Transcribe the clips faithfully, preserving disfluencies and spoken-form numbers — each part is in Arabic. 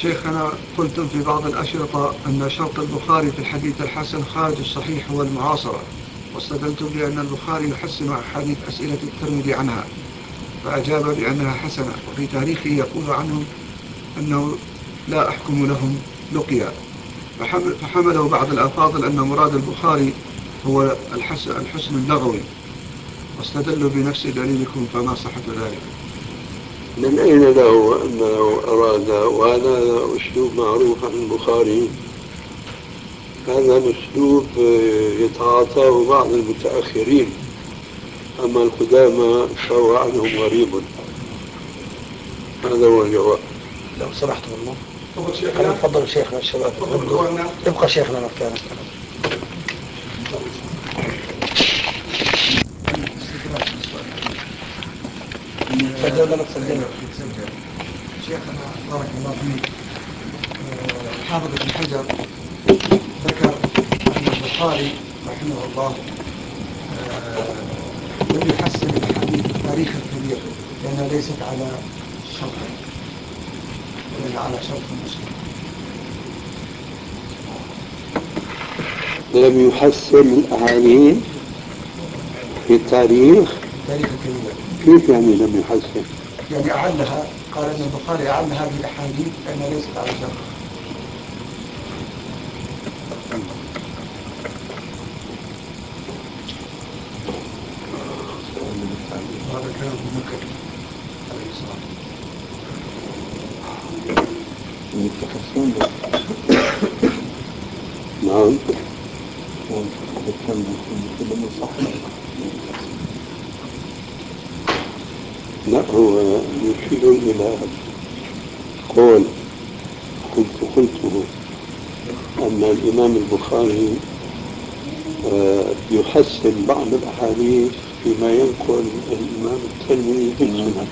شيخنا قلتم في بعض الأشرطة أن شرط البخاري في الحديث الحسن خارج الصحيح والمعاصرة، واستدلتم بأن البخاري يحسن أحاديث أسئلة الترمذي عنها، فأجاب بأنها حسنة، وفي تاريخه يقول عنهم أنه لا أحكم لهم لقيا، فحمله بعض الأفاضل أن مراد البخاري هو الحسن, الحسن اللغوي، واستدلوا بنفس دليلكم، فما صحة ذلك؟ من أين له أنه أراد؟ وهذا أسلوب معروف عن البخاري، هذا الأسلوب يتعاطاه بعض المتأخرين، أما القدامى فهو عنهم غريب. هذا هو الجواب. لو سمحت والله تفضل شيخنا الشباب ابقى شيخنا مكانك. سجل ولا ما تسجل؟ شيخنا بارك الله فيك، حافظ ابن حجر ذكر أن البخاري رحمه الله لم يحسن الحديث التاريخ الكبير لأنها ليست على شرطه، وهي على شرط مسلم. لم يحسن الأحاديث في التاريخ. التاريخ الكبير كيف يعني لم يحسن؟ يعني أعلها، قال أن البخاري أعل هذه الأحاديث لأنها ليست على شرطه. وهذا كلام ابن مكة عليه الصلاة والسلام. نعم. لا، هو يشير إلى قول قلت قلته أن الإمام البخاري يحسن بعض الأحاديث فيما ينقل الإمام الترمذي في السنن،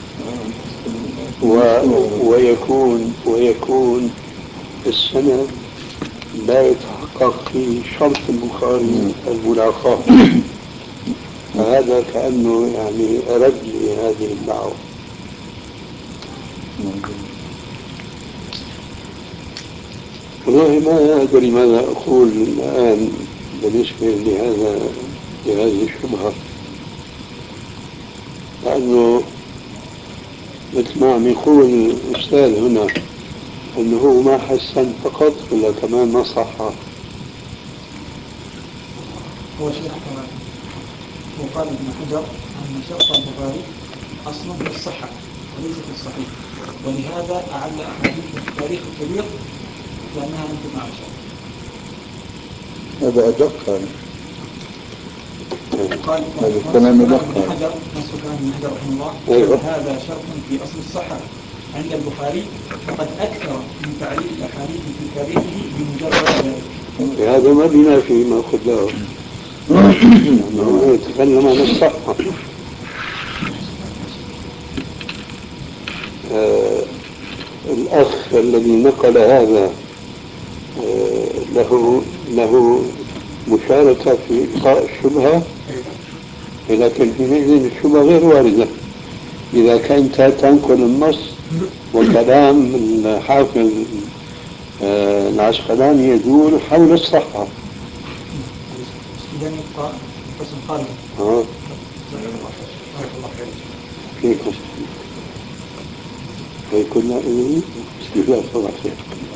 ويكون ويكون السند لا يتحقق في شرط البخاري الملاقاة، فهذا كأنه يعني رد لهذه الدعوة. والله ما أدري ماذا أقول الآن بالنسبة لهذا لهذه الشبهة، لأنه مثل ما عم يقول الأستاذ هنا أنه ما حسن فقط ولا كمان نصح. هو شيخ كمان وقال ابن حجر أن شرط البخاري أصلا في الصحة وليس في الصحيح، ولهذا أعل أحاديث التاريخ الكبير لأنها لم تكن على شرط. هذا أدق. قال هذا الكلام ابن أدق. حجر نصف كلام ابن حجر رحمه الله، أيوة. هذا شرط في أصل الصحة عند البخاري، فقد أكثر من تعليل الأحاديث في تاريخه بمجرد ذلك. هذا ما بنا فيه ما خلاه نتكلم عن الصحة. آه الأخ الذي نقل هذا آه له له مشاركة في إلقاء الشبهة، لكن حينئذ الشبهة غير واردة إذا كنت تنقل النص وكلام الحافظ آه العسقلاني يدور حول الصحة. إذا يبقى قسم خارج. اه بارك الله فيكم. هي كنا إيه استهلاك صلاة خير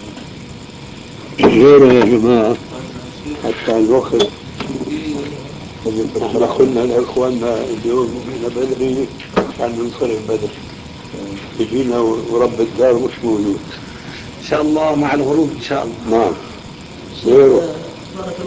غيره يا جماعة حتى الوقت. احنا قلنا لإخواننا اليوم احنا بدري عشان ننصرف بدري، يجينا ورب الدار مش موجود إن شاء الله مع الغروب إن شاء الله. نعم غيره.